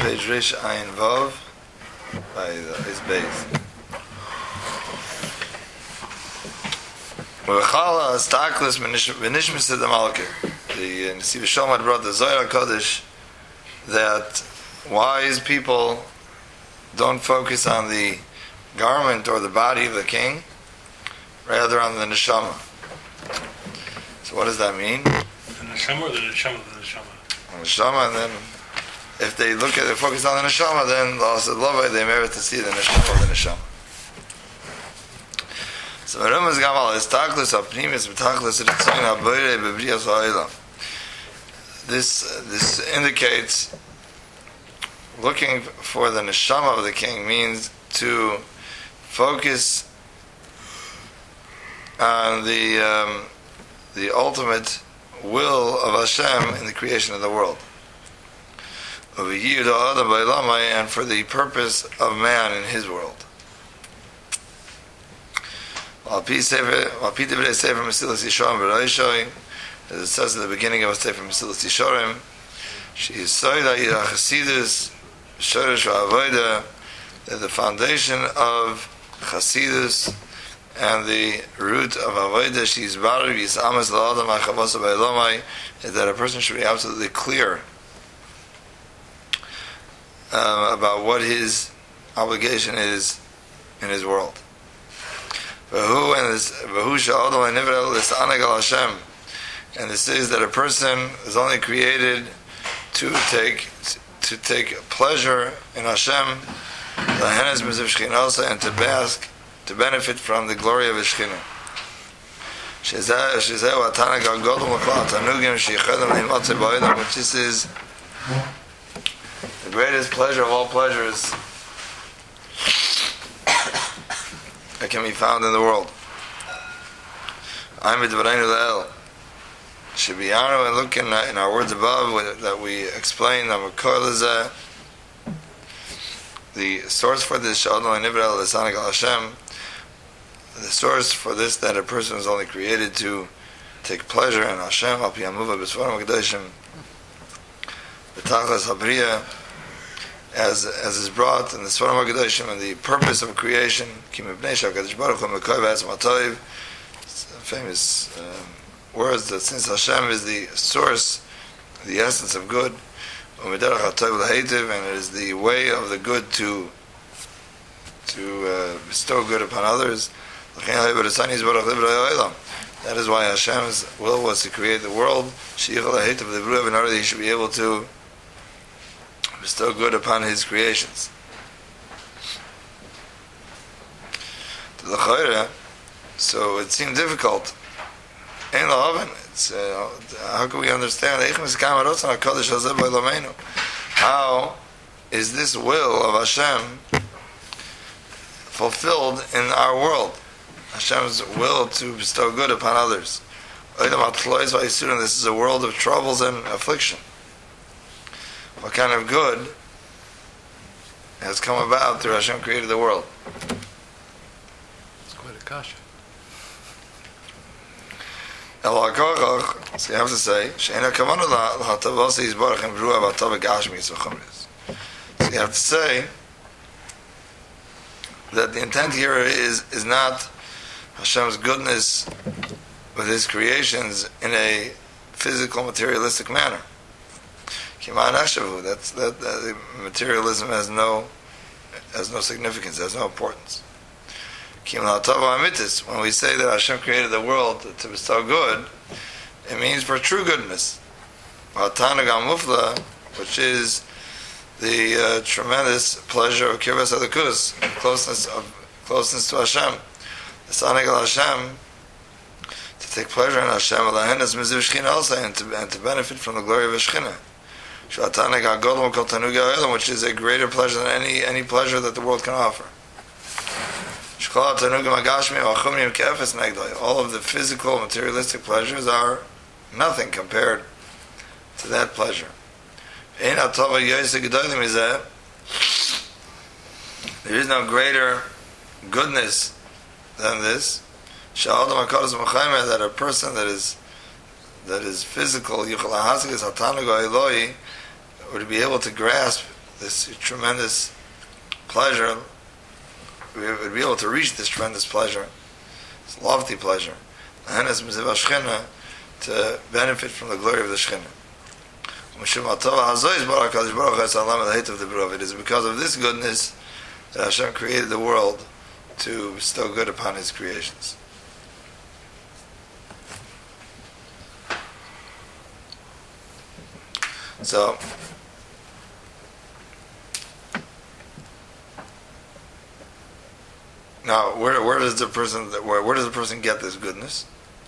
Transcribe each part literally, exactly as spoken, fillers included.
page Rish Ayin Vav by his base. V'chala astaklis v'nishmis the Malkir. The Nesiv Shalom had brought the Zohar HaKadosh that wise people don't focus on the garment or the body of the king, rather on the neshama. So what does that mean? The neshama or the neshama of the neshama? The neshama, and then if they look at, they focus on the neshama, then Allah they merit to see the neshama of the neshama. So Merumah Gamal is taklis apnimis v'taklis ritzayin haboirei bebriyas ha'olam. This this indicates looking for the neshama of the king means to focus on the um, the ultimate will of Hashem in the creation of the world, and for the purpose of man in his world. As it says at the beginning of a Sefer Mesilas Yesharim, she is Soida Ira Chasidus Shoresh V'Avoda, that the foundation of Chasidus and the root of Avoda, she is Baruch Yisamas La'adam HaChavos B'Elomai, is that a person should be absolutely clear um, about what his obligation is in his world. V'hu and this V'hu Sha'odom Ha'nivra L'Sa'aneg Al Hashem, and this is that a person is only created to take to take pleasure in Hashem, and to bask, to benefit from the glory of His Shekhinah. Which this is the greatest pleasure of all pleasures that can be found in the world. I'm B'Dvareinu should be honored and look in, uh, in our words above that we explain the source for this the source for this that a person is only created to take pleasure in Hashem as as is brought in the Svarim HaKadoshim and the purpose of creation, famous um, words that since Hashem is the source, the essence of good, and it is the way of the good to to uh, bestow good upon others. That is why Hashem's will was to create the world, in order that He should be able to bestow good upon His creations. So it seemed difficult. It's, uh, how can we understand how is this will of Hashem fulfilled in our world? Hashem's will to bestow good upon others. This is a world of troubles and affliction. What kind of good has come about through Hashem created the world? It's quite a kasha. So you have to say, so you have to say that the intent here is is not Hashem's goodness with His creations in a physical, materialistic manner. That's that, that materialism has no has no significance, has no importance. When we say that Hashem created the world to bestow good, it means for true goodness. Which is the uh, tremendous pleasure of Kirbas Elikus, closeness of closeness to Hashem. The Saneg al Hashem, to take pleasure in Hashem, also, and to, and to benefit from the glory of Shekhinah. Which is a greater pleasure than any any pleasure that the world can offer. All of the physical, materialistic pleasures are nothing compared to that pleasure. There is no greater goodness than this. That a person that is that is physical would be able to grasp this tremendous pleasure, we would be able to reach this tremendous pleasure, this lofty pleasure, to benefit from the glory of the Shekhinah. It is because of this goodness that Hashem created the world to bestow good upon His creations. So, now, where where does the person where where does the person get this goodness?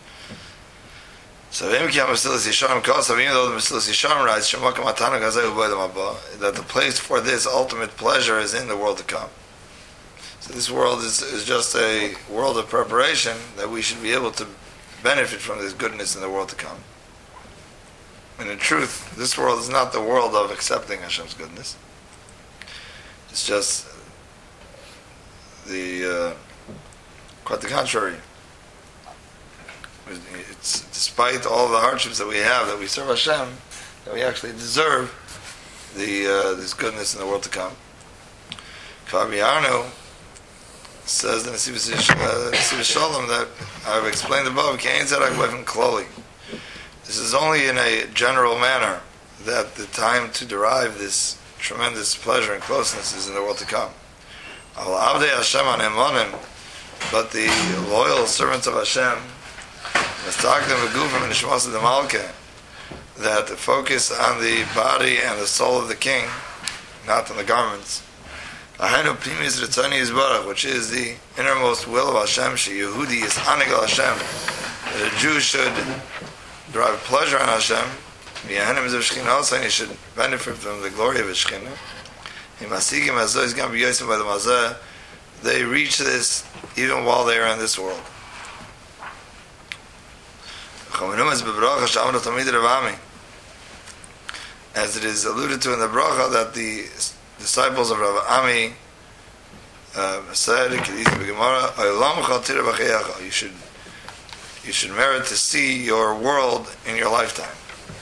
So, even though the Mesilas Yesharim writes that the place for this ultimate pleasure is in the world to come. So, this world is is just a world of preparation that we should be able to benefit from this goodness in the world to come. And in truth, this world is not the world of accepting Hashem's goodness. It's just the uh, quite the contrary. It's despite all the hardships that we have, that we serve Hashem, that we actually deserve the uh, this goodness in the world to come. Kaviarno says in the Nesiv Shalom that I've explained above. This is only in a general manner that the time to derive this tremendous pleasure and closeness is in the world to come. But the loyal servants of Hashem, that focus on the body and the soul of the king, not on the garments, which is the innermost will of Hashem, Yehudi is Anigal Hashem, that a Jew should derive pleasure on Hashem, and he should benefit from the glory of His Shekhinah. They reach this even while they are in this world. As it is alluded to in the bracha that the disciples of Rav Ami uh, said, you should you should merit to see your world in your lifetime.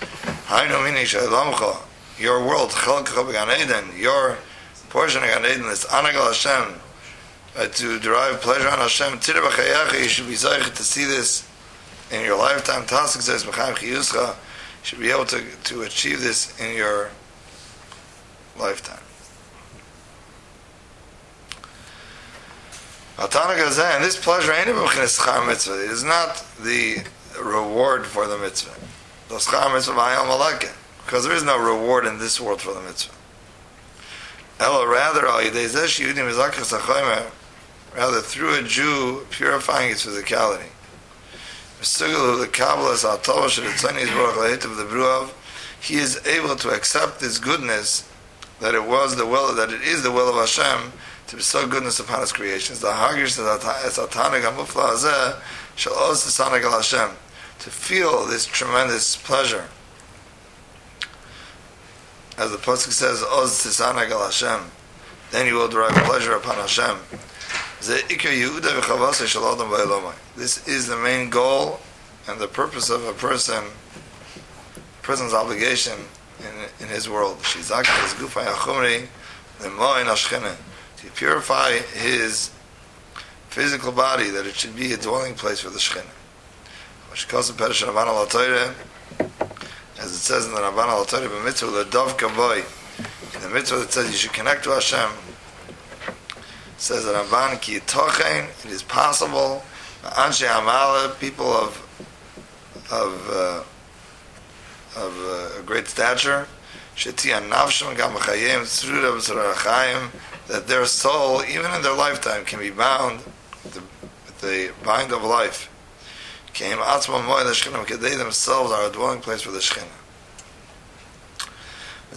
Your world, your portion of Gan Eden is Anagal Hashem, uh, to derive pleasure on Hashem. You should be zeichet to see this in your lifetime. Tasik says, you should be able to, to achieve this in your lifetime. And this pleasure it is not the reward for the mitzvah. Because there is no reward in this world for the mitzvah. Rather, rather through a Jew purifying his physicality. He is able to accept this goodness, that it was the will, that it is the will of Hashem to bestow goodness upon His creations. The Hagish Hashem, to feel this tremendous pleasure. As the Pasuk says, Oz Tisanag al Hashem, then you will derive pleasure upon Hashem. This is the main goal and the purpose of a person, a person's obligation in, in his world. To purify his physical body, that it should be a dwelling place for the Shekhinah. As it says in the Rabban al Torah, the mitzvah the dov kavoy, in the mitzvah that says you should connect to Hashem, it says that Rabban ki tochen, it is possible, anshe amala, people of of uh, of uh, great stature, sheti anavshim gam b'chayim tzruda b'tzarachayim, that their soul, even in their lifetime, can be bound with the, with the bind of life. They themselves are a dwelling place for the Shekhinah. It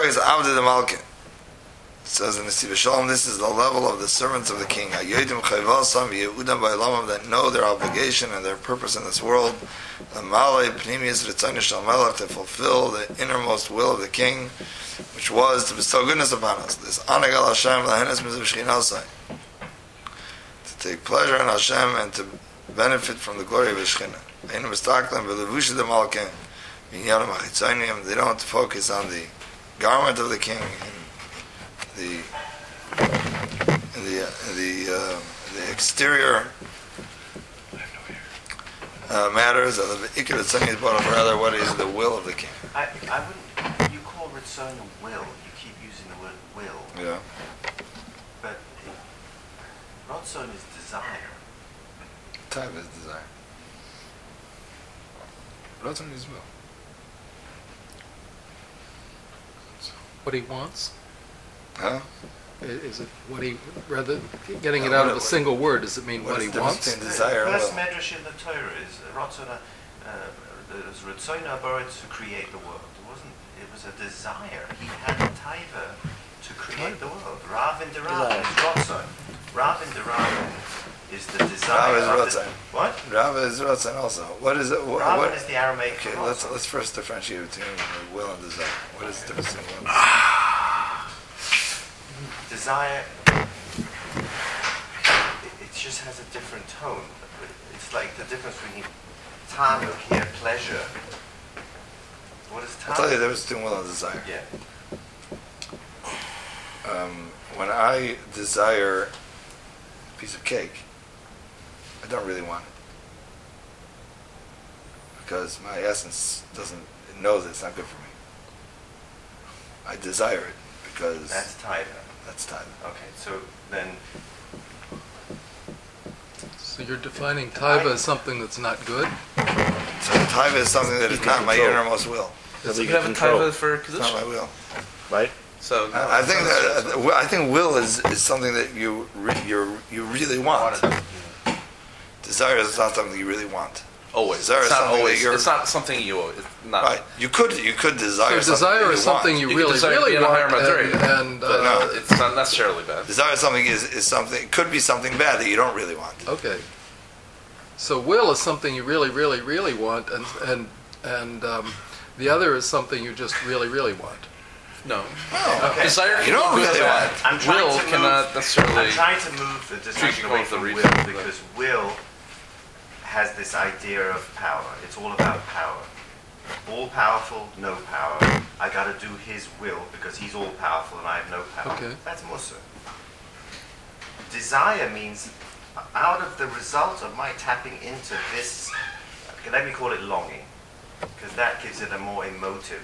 says in the Nesiv Shalom, this is the level of the servants of the king, that know their obligation and their purpose in this world, to fulfill the innermost will of the king, which was to bestow goodness upon us. This Anagal Hashem, to take pleasure in Hashem and to benefit from the glory of His Shekhinah. They don't focus on the garment of the king and the the the uh, the exterior uh, matters of the ikar tzani, but rather what is the will of the king. I, I wouldn't. You call Ritzon a will. You keep using the word will. Yeah. But Ritzon is desire. Type is desire. Ratzon is will. What he wants? Huh? I- Is it what he, rather, getting it No, out what of a it- single word, does it mean what what is he the difference wants? between desire the and first will? medrash in the Torah is Ritzon. Uh, is Ritzon Abarit to create the world. It wasn't. It was a desire. He had a taiva to create the world. Rav and Derav is Ritzon. Rav and Derav is the desire. Rav of is the- Ratzon. What? Rav is Ratzon also. What is it? What, Rav what? is the Aramaic. Okay, for let's Ratzon. let's first differentiate between will and desire. What is the difference between will? Desire, it, it just has a different tone. It's like the difference between tanuk here, pleasure. What is I'll tell you the tanuk? difference between will and desire. Yeah. Um, when I desire a piece of cake, I don't really want it because my essence doesn't it knows it's not good for me. I desire it because That's taiva. that's time. Okay, so then So you're defining taiva as something that's not good? So taiva is something that You is can not my control. innermost will. So You you have can a control, taiva for It's not my position. will. right? So I I think that uh, I think will is, is something that you re, you you really want. Desire is not something you really want. always, Desire it's is not something that always. you're- It's not something you. always- It's not. Right? You could you could desire. So desire something is something you You could really, desire to really be in a higher want, and, Madrid, and, But uh, No. it's not necessarily bad. Desire something is, is something. It could be something bad that you don't really want. okay. So will is something you really, really, really want, and, and, and um, the other is something you just really, really want. No. Oh, Okay. Desire can You don't be good really or bad. I'm trying Will to cannot move, necessarily. I'm trying to move the discussion Treat away both the from will reasons, but- because will has this idea of power. It's all about power. All powerful, no power. I got to do his will because he's all powerful and I have no power. Okay. That's Musa. Desire means out of the result of my tapping into this, let me call it longing, because that gives it a more emotive.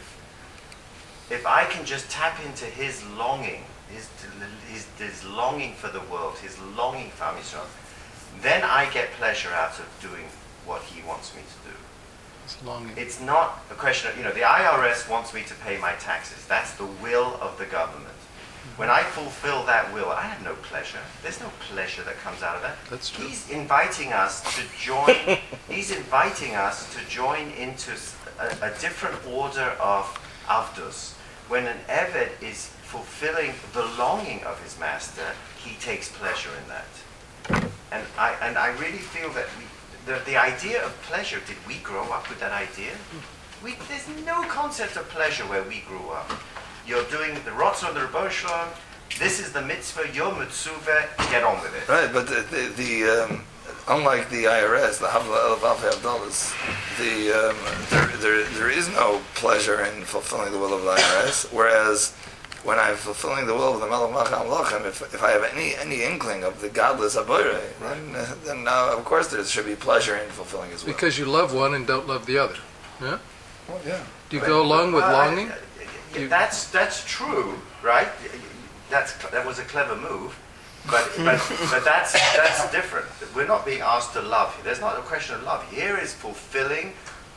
If I can just tap into his longing, his, his, his longing for the world, his longing for Am Yisrael, then I get pleasure out of doing what he wants me to do. It's longing. It's not a question of, you know, the I R S wants me to pay my taxes. That's the will of the government. When I fulfill that will, I have no pleasure. There's no pleasure that comes out of that. That's true. He's inviting us to join, he's inviting us to join into s- a, a different order of avdus. When an Eved is fulfilling the longing of his master, he takes pleasure in that. And I, and I really feel that we, the, the idea of pleasure, did we grow up with that idea? We, there's no concept of pleasure where we grew up. You're doing the Ratzon, the Rebbeinu Shalom, this is the mitzvah, you're mitzvah, get on with it. Right, but the, the, the um, unlike the I R S, the Havla of Alfei Abdallahs, the um, there, there there is no pleasure in fulfilling the will of the I R S. Whereas when I'm fulfilling the will of the Melech Malcham Lochem, if if I have any any inkling of the godless Aboire, then uh, then uh, of course there should be pleasure in fulfilling his will. Because you love one and don't love the other. Yeah? Well, yeah. Do you go along with Well, I- longing? yeah, You- that's that's true, right? That's that was a clever move, but but but that's that's different. We're not being asked to love. There's not a question of love. Here is fulfilling,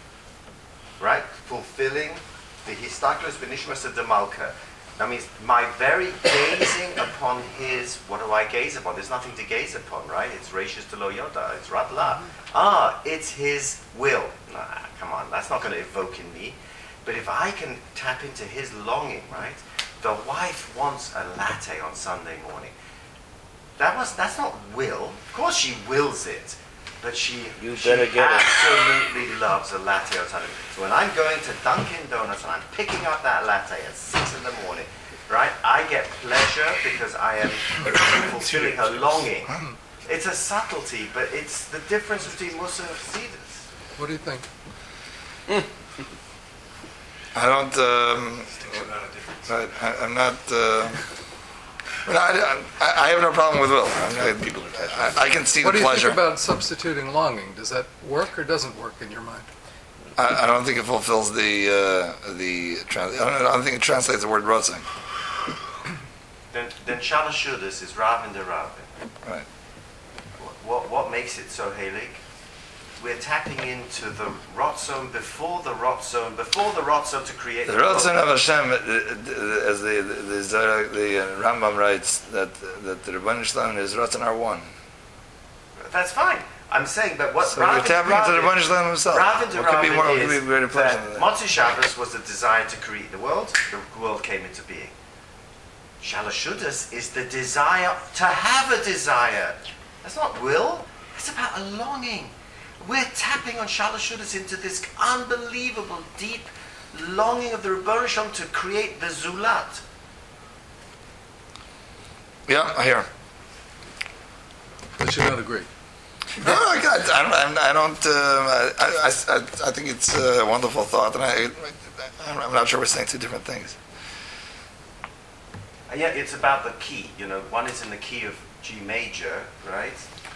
right? Fulfilling the histaklus v'nishmas of the malka. That means my very gazing upon his. What do I gaze upon? There's nothing to gaze upon, right? It's rachis to lo yoda. It's ratla. Ah, it's his will. Nah, come on, that's not going to evoke in me. But if I can tap into his longing, right? The wife wants a latte on Sunday morning. That was that's not will. Of course she wills it, but she, You she better get it. absolutely loves a latte on Sunday. So when I'm going to Dunkin' Donuts and I'm picking up that latte at six in the morning, right? I get pleasure because I am fulfilling her longing. It's a subtlety, but it's the difference between Musa and Chassidus. What do you think? I don't. Um, I, I, I'm not. Uh, But I, I, I have no problem with will. I, I, I can see What the do you pleasure. think about substituting longing? Does that work or doesn't work in your mind? I, I don't think it fulfills the uh, the. Trans- I, don't, I don't think it translates the word rotzing. Then, then Shalosh Shudas is Ravin de Ravin. Right. What, what makes it so Helig? We're tapping into the Rotzon before the Rotzon, before the Rotzon to create The the rotzon world. of Hashem, uh, uh, as the the, the, Zohar- the uh, Rambam writes, that that the Rebbeinu Shalom and his rotzon are one. That's fine. I'm saying, but what So you're Ravin tapping into the Ravin- Rebbeinu Shalom himself. Ravin de What could be Ravin more? What is could be greater pleasure than that that? Motzi Shabbos was the desire to create the world. The world came into being. Shalosh Shudas is the desire to have a desire. That's not will. It's about a longing. We're tapping on Shalosh Shudas into this unbelievable, deep longing of the Rebbeinu Shalom to create the Zulat. Yeah, I hear. But you don't agree. No, I, I don't. I don't. Um, I, I, I, I think it's a wonderful thought, and I, I'm not sure we're saying two different things. And yeah, it's about the key. You know, one is in the key of G major, right?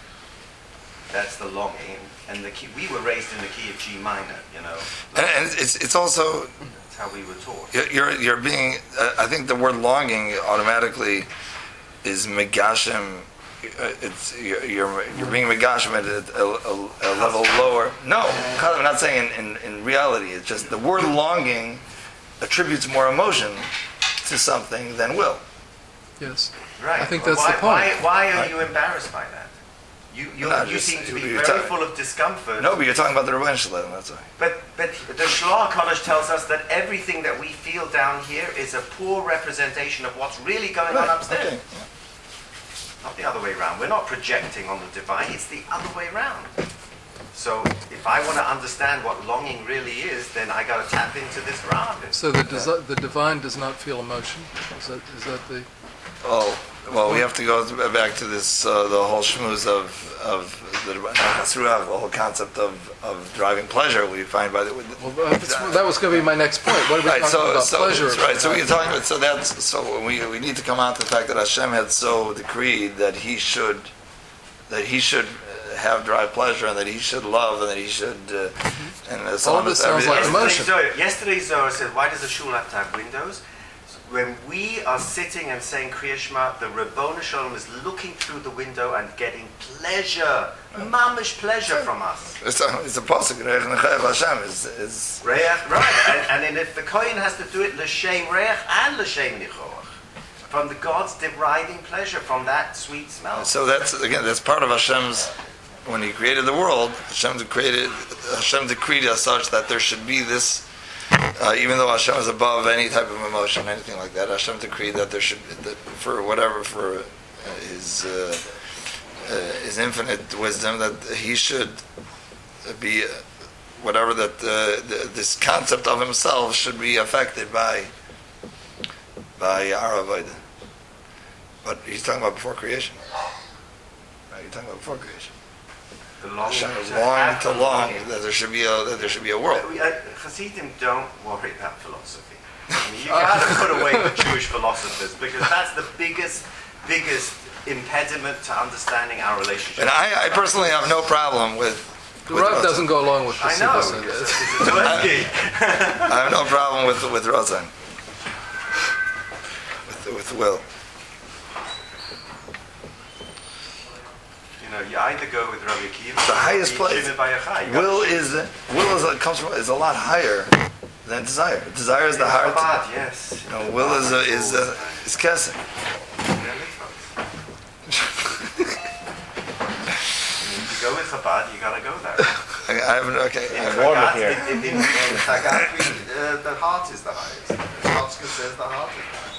That's the longing, and the key. We were raised in the key of G minor. You know, And, and it's it's also that's how we were taught. you're you're, you're being. Uh, I think the word longing automatically is megashim. Uh, it's you're, you're you're being megashim at a, a, a, a level lower. No, I'm not saying in, in, in reality. It's just the word longing attributes more emotion to something than will. Yes. Right. I think But that's why, the point. Why, why are Right. you embarrassed by that? You you, No, you just- seem to be you're very ta- full of discomfort. No, but you're talking about the Rebbeinu Shalom. That's why. But but the Shloah Kodesh tells us that everything that we feel down here is a poor representation of what's really going on upstairs. Okay. Not the other way around. We're not projecting on the divine. It's the other way around. So if I want to understand what longing really is, then I got to tap into this Rav. So the desi- the divine does not feel emotion. Is that is that the? Oh, well, we have to go th- back to this, uh, the whole shmooze of, of the, the whole concept of, of driving pleasure we find by the... Well, that's, that was going to be my next point. What are we Right, talking so, about? so, Pleasure. right, so we're talking about, so that's, so we, we need to come on to the fact that Hashem had so decreed that he should, that he should uh, have drive pleasure and that he should love and that he should, uh, and uh, so All on. this sounds like Everything- emotion. Yesterday's Zohar, yesterday's Zohar said, why does a shul have to have windows? When we are sitting and saying Kriya Shema, the Rabboni Shalom is looking through the window and getting pleasure, mamish pleasure from us. It's a, it's a pasuk, Reich Nechayev Hashem is, is, Reach, right. And, and then if the Kohen has to do it, L'Shem Reach and L'Shem Nichoach. From the gods deriving pleasure from that sweet smell. so that's, again, that's part of Hashem's, when he created the world, Hashem created, Hashem decreed as such that there should be this. Uh, even though Hashem is above any type of emotion, anything like that, Hashem decreed that there should, that for whatever, for uh, his uh, uh, his infinite wisdom, that he should be, uh, whatever that uh, the, this concept of himself should be affected by by our avodah. But he's talking about before creation. Right? He's talking about before creation. The longing Hashem is to longing have to the long longing. that there should be a that there should be a world. We, uh, Hasidim don't worry about philosophy. I mean, you got to put away the Jewish philosophers because that's the biggest, biggest impediment to understanding our relationship. And I, I personally have no problem with. The with Rav Rosen. doesn't go along with the I know. Siddha It's, Siddha. it's a Zelensky. I have no problem with with Rosen. With with Will. You know, you either go with Rabbi Akiva. The or highest Rabbi place. Shimon Bar Yochai. You got Will to is will is a, comes from is a lot higher than desire. Desire is the choose heart. Chabad, yes. You know, will is a, is a, is kesed. If you go with Chabad, you got to go there. I, I have okay. I In have Chagat, here. in, in, in, in Chagat, we, uh, the heart is the highest. Chotska says the heart is the highest.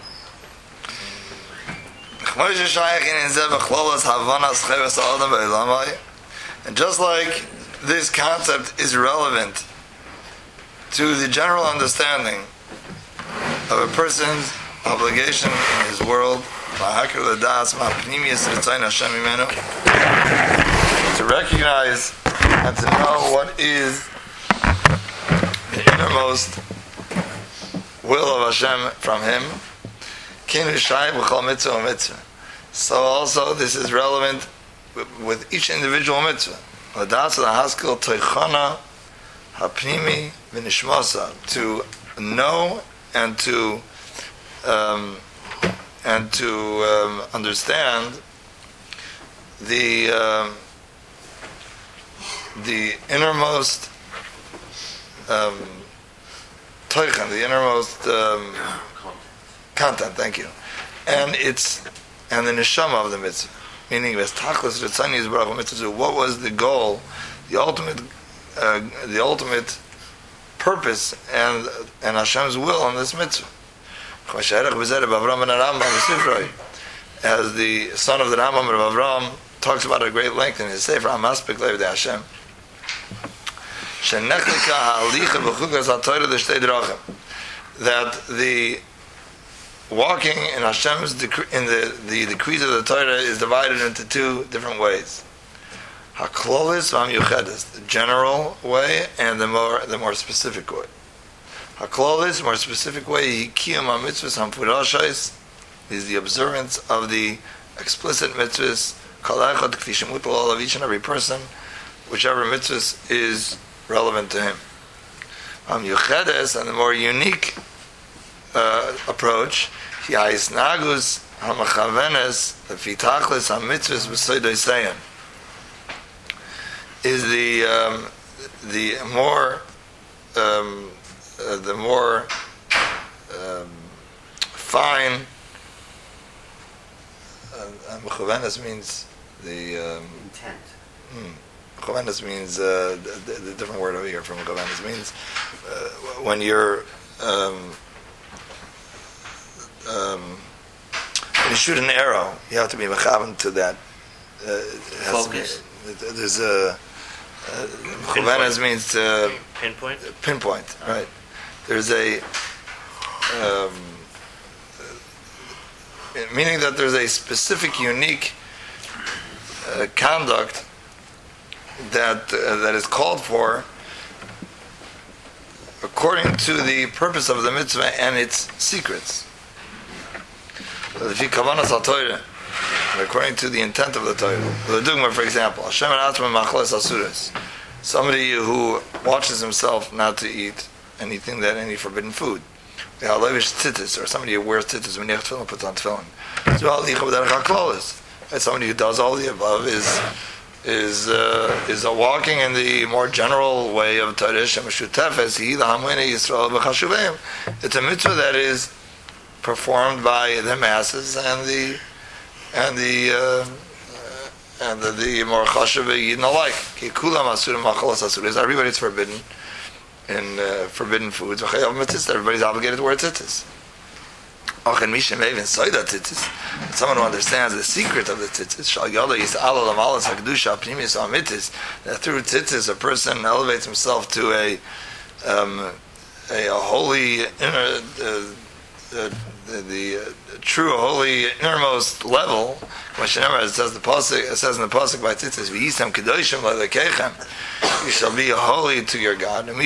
And just like this concept is relevant to the general understanding of a person's obligation in his world, to recognize and to know what is the innermost will of Hashem from him. Kenu Shai B'chol Mitzvah Mitzvah. So also this is relevant with, with each individual mitzvah. Ladas Lahaskel Toichana Hapnimi V'Nishmasa, to know and to um, and to um, understand the um, the innermost um, toichan, the innermost um, content. Thank you, and it's and the neshama of the mitzvah, meaning v'estachlis ritzani yisbarach mitzvah. What was the goal, the ultimate, uh, the ultimate purpose, and and Hashem's will in this mitzvah? As the son of the Rambam of Avram talks about at great length in his Sefer Amaspik Lev de Hashem, that the walking in Hashem's decree, in the, the decrees of the Torah is divided into two different ways: haklolis v'amyuchedes, the general way, and the more the more specific way. Haklolis, more specific way, kiyum ha-mitzvahs hamfurashos, is the observance of the explicit mitzvahs, kol echad k'fi shemutal of each and every person, whichever mitzvahs is relevant to him. Hamyuchedes, and the more unique uh, approach, ha'isnagus ha'machavenes lefi tachlis ha-mitzvahs b'soidoi seyan, is the um, the more um, Uh, the more um, fine, mechuvenes uh, means the um, intent. Mechuvenes mm, means uh, the, the different word over here from mechuvenes means uh, when you're um, um, when you shoot an arrow, you have to be mechaven to that. Uh, it has Focus. To be, there's a uh, mechuvenes means uh, Pinpoint? pinpoint, right? There's a um, meaning that there's a specific, unique uh, conduct that uh, that is called for according to the purpose of the mitzvah and its secrets. According to the intent of the Torah. For example, somebody who watches himself not to eat anything that any forbidden food, or somebody who wears tzitzis when tefillin, puts on tefillin. So somebody who does all the above is is uh, is a walking in the more general way of Torah. It's a mitzvah that is performed by the masses and the and the uh, and the, the more chashuv yidden alike. Everybody's forbidden in uh, forbidden foods. Everybody's obligated to wear tzitzis. Someone who understands the secret of the tzitzis, that through tzitzis a person elevates himself to a um, a, a holy inner, uh, uh, the, the uh, true holy innermost level. It says the pasuk, it says in the pasuk by tzitzis, "V'yisam kedoshim le'lekeichem," you shall be holy to your God. And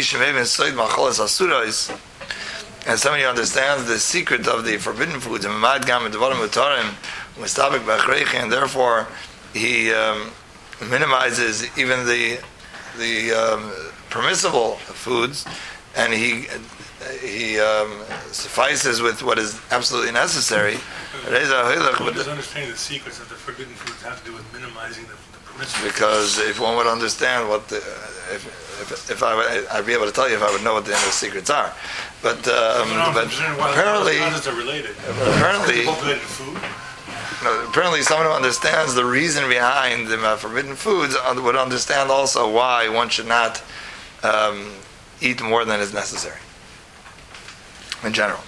somebody who understands the secret of the forbidden foods, and therefore he um, minimizes even the the um, permissible foods, and he he um, suffices with what is absolutely necessary. What does understanding the secrets of the forbidden foods have to do with minimizing the, the permissible? Because if one would understand what the, if if, if I would, I'd be able to tell you if I would know what the inner secrets are. But um, no, but apparently, are related. apparently, Related to food? no, apparently, someone who understands the reason behind the uh, forbidden foods would understand also why one should not um, eat more than is necessary in general.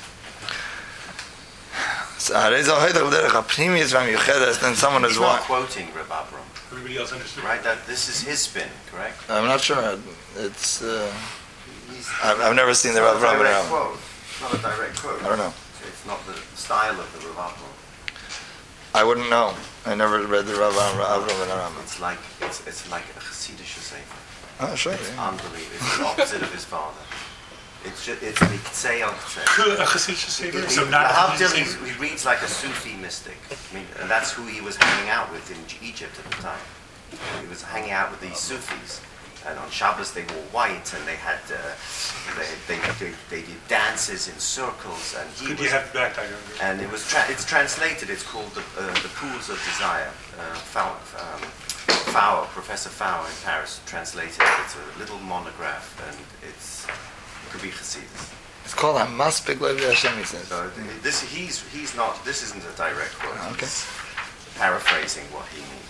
So, then someone is He's not wa- quoting Reb Avram, Everybody else understood. right? That this is his spin, correct? I'm not sure. It's. Uh, He's, I've, I've never seen the it's Rav not a Ram. direct quote. It's not a direct quote. I don't know. It's not the style of the Reb Avram. I wouldn't know. I never read the Rav Ram. It's like it's it's like a Hasidic sefer. Oh, sure. It's Yeah. unbelievable. It's the opposite of his father. It's just, it's the Ktsei on Ktsei. Could a Hasidic Seder? So He- not a Lahavdil, Hasidic he's- Seder. he reads like a Sufi mystic. I mean, and that's who he was hanging out with in Egypt at the time. He was hanging out with these Sufis. And on Shabbos they wore white, and they had uh, they, they, they, they did dances in circles, and he Could was, you have that? I don't know. and it was tra- it's translated. It's called the, uh, the Pools of Desire. Uh, Fau- um, Fauer, Professor Fauer in Paris translated it. It's a little monograph, and it's it could be Hasidus. It's called Hamaspik Levi Hashem, he says. So this he's he's not. This isn't a direct quote. Okay. He's paraphrasing what he means.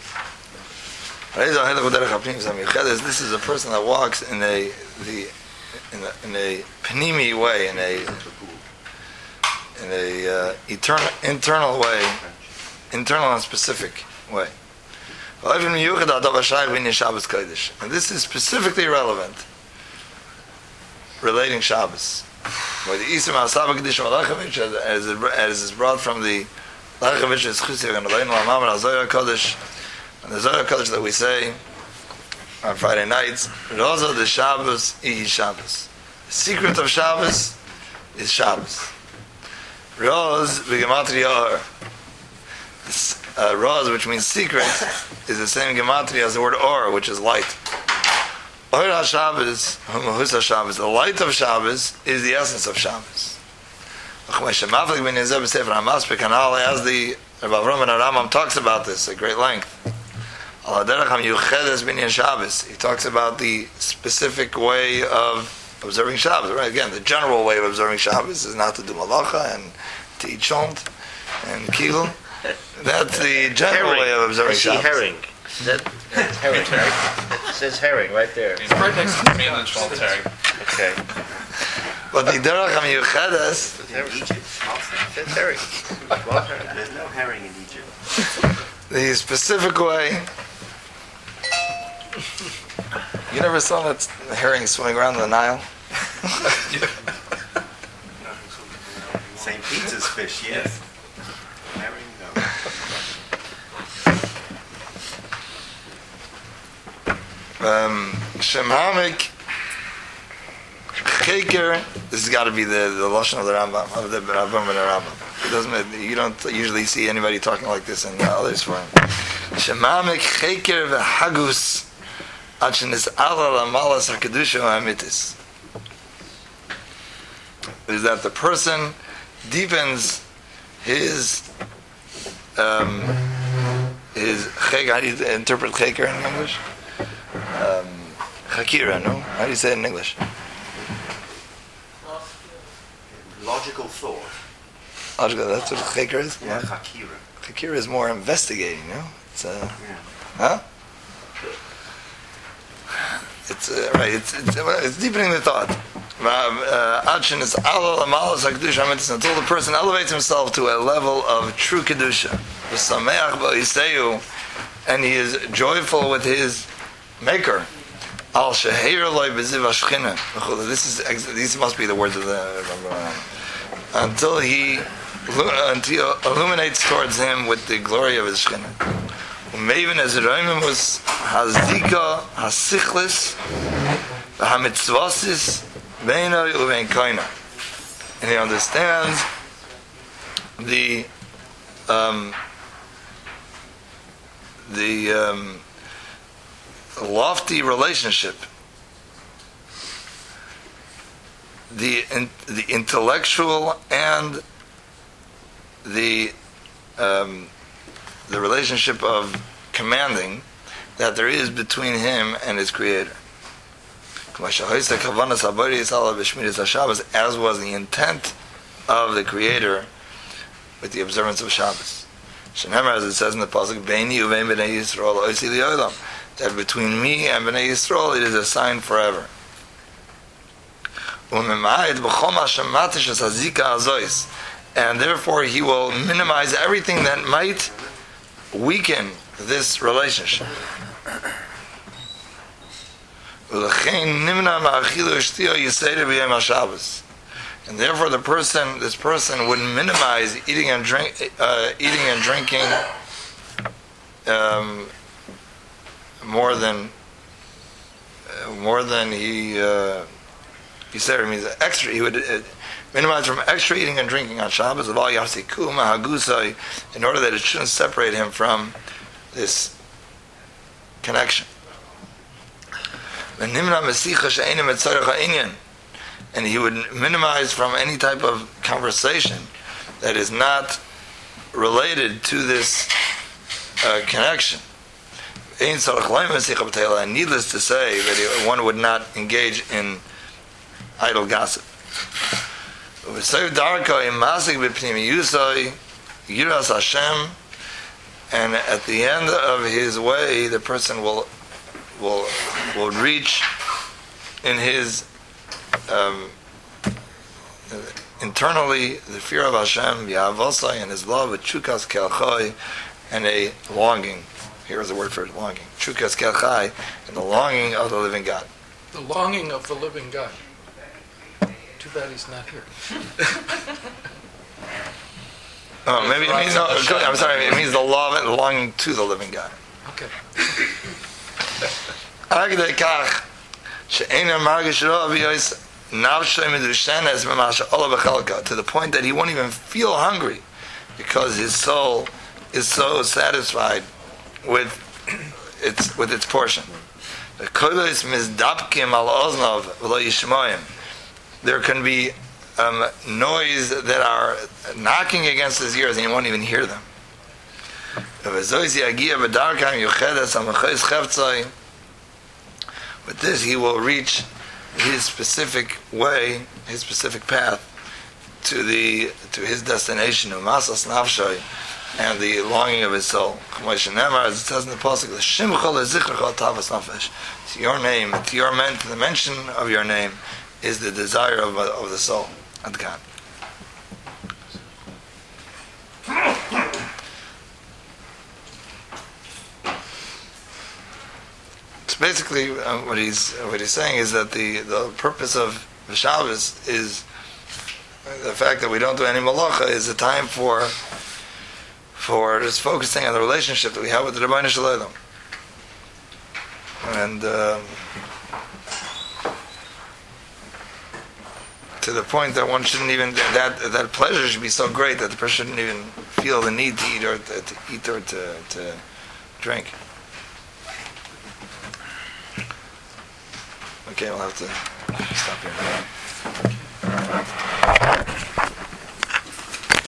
This is a person that walks in a the in a, in a panimi way, in a in a uh, eternal internal way, internal and specific way. And this is specifically relevant, relating Shabbos. Where the Isam HaSabba Kedishim Alachavich, as as is brought from the Alachavich, is Chusir and Aleinu Lamam and Zohar Kodesh. And the Zohar Kodesh that we say on Friday nights, Rosa the Shabbos, Ihi Shabbos. The secret of Shabbos is Shabbos. Roz, V'gematria Or. Uh, Roz, which means secret, is the same gematria as the word Or, which is light. Or HaShabbos, Humahus HaShabbos, the light of Shabbos is the essence of Shabbos. As the Rabbi Avram and Rambam talks about this at great length. He talks about the specific way of observing Shabbos. Right? Again, the general way of observing Shabbos is not to do malacha and to eat shont and kigel. That's the general Herring. way of observing I see Shabbos. herring. That, that's herring, right? It says herring right there. He's right next to me in the Schmaltz. Okay. But the derech hamiyuchedes, In Egypt, It says herring. Well, herring. there's no herring in Egypt. the specific way. You never saw that herring swimming around the Nile? Saint Peter's fish, yes. Herring, no. Um, Shemhamik Cheker. This has got to be the the lashon of the Rambam, of the Rambam and the Rambam. It doesn't. You don't usually see anybody talking like this in others for him. Shemhamik Cheker v'Hagus ad shenis ala lamalas hakadusha ha'amitis. Is that the person deepens his um, his chek. How do you interpret cheker in English? Um, Chakira, no? How do you say it in English? Logical thought. Logical, that's what Chakira is? Yeah, Chakira. Chakira is more investigating, no? It's, uh, Yeah. huh? It's, uh, right, it's, it's, uh, it's deepening the thought. Adshin is alal amalas hakdusha amitis, until the person elevates himself to a level of true kedusha. V'sameach ba'iseu, and he is joyful with his Maker. Al sheheir loy beziv hashchina. This is these must be the words of the until he until illuminates towards him with the glory of his shchina. Umeven as Roimim was hazika hasichlis v'hamitzvasis beino uvein koina, and he understands the um, the um, lofty relationship, the in, the intellectual and the um, the relationship of commanding that there is between him and his Creator. As was the intent of the Creator with the observance of Shabbos. As it says in the pasuk, "Beini uvein bnei Yisrael oisi li'olam," that between me and Bnei Yisrael it is a sign forever. And therefore he will minimize everything that might weaken this relationship. And therefore the person, this person would minimize eating and drink, uh, eating and drinking um, more than uh, more than he uh, Yisera means extra. He would uh, minimize from extra eating and drinking on Shabbos of all Yasikuma Hagusai, in order that it shouldn't separate him from this connection. And he would minimize from any type of conversation that is not related to this uh, connection. And needless to say that one would not engage in idle gossip. And at the end of his way, the person will will will reach in his um, internally the fear of Hashem, Ya'avosai, and his love, with chukas kelchai, and a longing. Here is the word for longing. Chukas kelchai, and the longing of the living God. The longing of the living God. Too bad he's not here. Oh, maybe it means no. I'm sorry. It means the love and the longing to the living God. Okay. To the point that he won't even feel hungry, because his soul is so satisfied with its with its portion. There can be um, noise that are knocking against his ears, and he won't even hear them. With this, he will reach his specific way, his specific path to the to his destination of Masas Nafshay, and the longing of his soul. As it says in the pasuk, to your name, to your men, to the mention of your name, is the desire of, of the soul. Ad God. So basically, uh, what he's what he's saying is that the, the purpose of the Shabbos is the fact that we don't do any malacha is a time for for just focusing on the relationship that we have with the Rebbeinu Shalom. And um, to the point that one shouldn't even that that pleasure should be so great that the person shouldn't even feel the need to eat or to, to eat or to, to drink. Okay, we'll have to stop here.